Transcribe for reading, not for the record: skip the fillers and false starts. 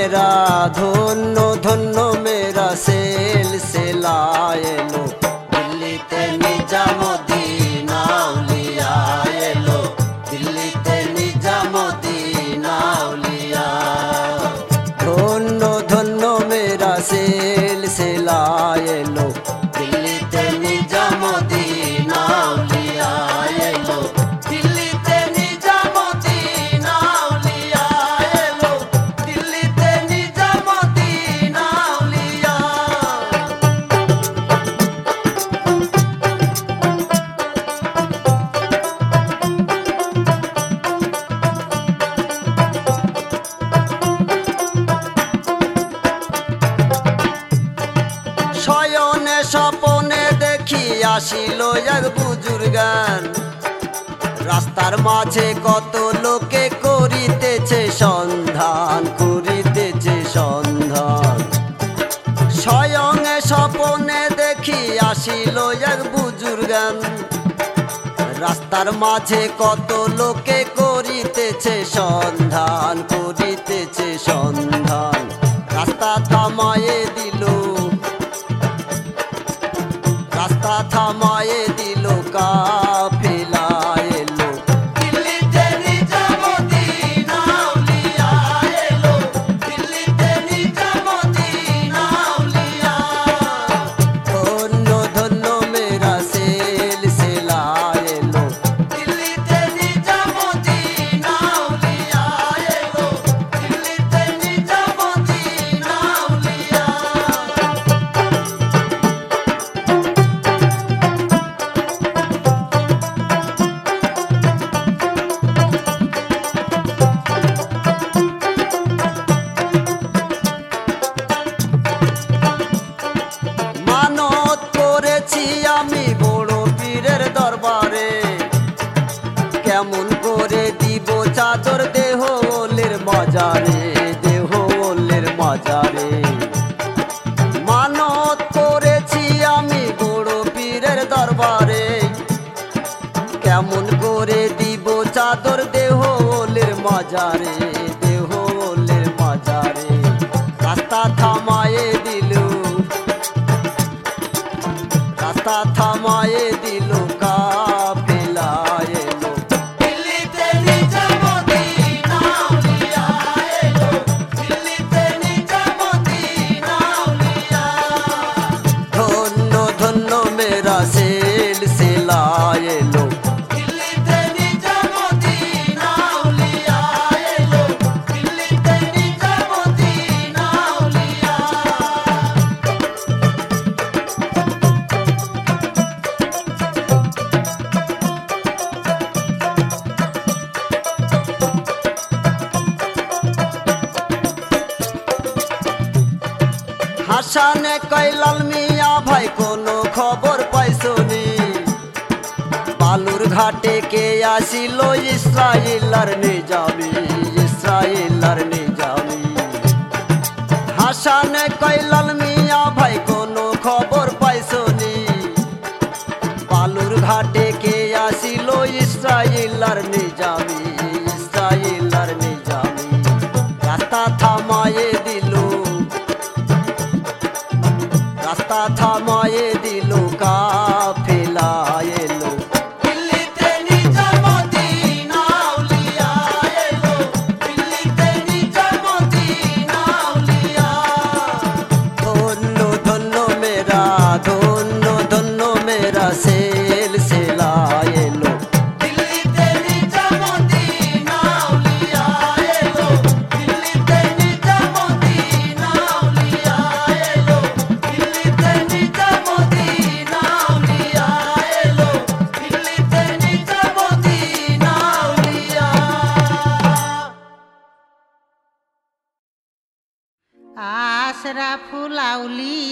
मेरा धन्य धन्य मेरा सिलसिला एलो दिल्लीते निजामुद्दीन औलिया एलो दिल्लीते निजामुद्दीन औलिया धन्य धन्य मेरा सिलसिला एलो दिल्लीते निजामुद्दीन औलिया एलो दिल्लीते निजामुद्दीन औलिया एलो दिल्लीते निजामुद्दीन औलिया শয়নে স্বপনে দেখি আসিল এক বুজুর্গান রাস্তার মাঝে কত লোকে করিতেছে সন্ধান স্বয়নে স্বপনে দেখি আসিল এক বুজুর্গান রাস্তার মাঝে কত লোকে করিতেছে সন্ধান রাস্তা থামায়ে দিল রাস্তা থামায়ে দিল কাফেলা এলো দিল্লীতে নিজামুদ্দীন আউলিয়া এলো দিল্লীতে নিজামুদ্দীন আউলিয়া ধন্য ধন্য মেরা সিলসিলা এলো দিল্লীতে নিজামুদ্দীন আউলিয়া এলো দিল্লীতে নিজামুদ্দীন আউলিয়া মানত করেছি আমি বড় পীরের দরবারে কেমন করে দিব চাদর দেহ ওলের মাজারে মানত করেছি আমি বড় পীরের দরবারে কেমন করে দিব চাদর দেহ ওলের মাজারে রাস্তা থামায়ে দিল রাস্তা থামায়ে দিল কাফেলা এলো দিল্লীতে নিজামুদ্দীন আউলিয়া এলো দিল্লীতে নিজামুদ্দীন আউলিয়া ধন্য ধন্য মেরা সিলসিলা এলো দিল্লীতে নিজামুদ্দীন আউলিয়া এলো দিল্লীতে নিজামুদ্দীন আউলিয়া হাসানে কৈলাল মিয়া ভাই কোনো খবর পাইছনি বালুর ঘাটে কে আসিল ইসরাইলার নিজামি হাসানে কৈলাল মিয়া ভাই কোনো খবর পাইছনি বালুর ঘাটে কে আসিল ইসরাইলার নিজামি রাস্তা থামায়ে দিল রাস্তা থামায়ে দিল কাফেলা এলো দিল্লীতে নিজামুদ্দীন আউলিয়া এলো দিল্লীতে নিজামুদ্দীন আউলিয়া ধন্য ধন্য মেরা সিলসিলা এলো দিল্লীতে নিজামুদ্দীন আউলিয়া এলো দিল্লীতে নিজামুদ্দীন আউলিয়া এলো দিল্লীতে নিজামুদ্দীন আউলিয়া এলো দিল্লীতে নিজামুদ্দীন আউলিয়া আশরাফুল আউলিয়া।